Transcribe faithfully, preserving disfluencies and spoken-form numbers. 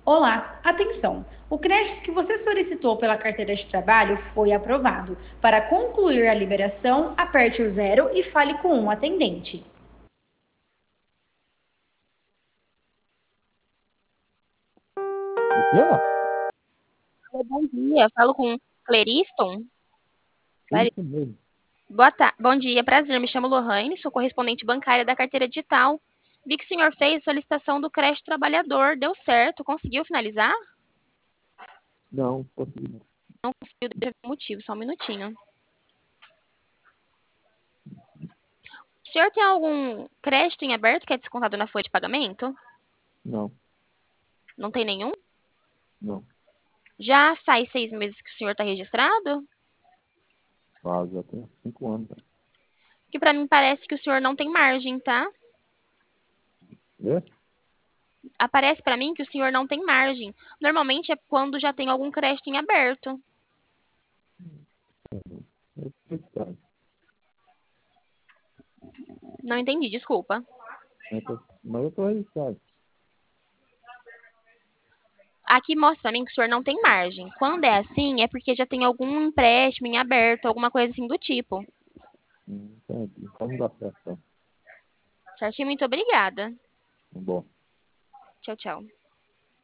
Olá, atenção! O crédito que você solicitou pela carteira de trabalho foi aprovado. Para concluir a liberação, aperte o zero e fale com um atendente. O quê? Oi, bom dia, falo com Cleriston. Clari- Isso mesmo. Boa tarde, bom dia, prazer, me chamo Lohane, sou correspondente bancária da carteira digital. Vi que o senhor fez a solicitação do crédito trabalhador, deu certo, conseguiu finalizar? Não, consegui não. Não conseguiu, deve ter motivo, só um minutinho. O senhor tem algum crédito em aberto que é descontado na folha de pagamento? Não, Não tem nenhum? não. Já faz seis meses que o senhor está registrado? Ah, já tem cinco anos. Né? Que para mim parece que o senhor não tem margem, tá? É? Aparece para mim que o senhor não tem margem. Normalmente é quando já tem algum crédito em aberto. É verdade. Não entendi, desculpa. Mas eu tô mas eu tô registrado. Aqui mostra pra mim que o senhor não tem margem. Quando é assim, é porque já tem algum empréstimo em aberto, alguma coisa assim do tipo. Hum, entendi. Então não dá certo. Então. Certinho? Muito obrigada. Bom. Tchau, tchau.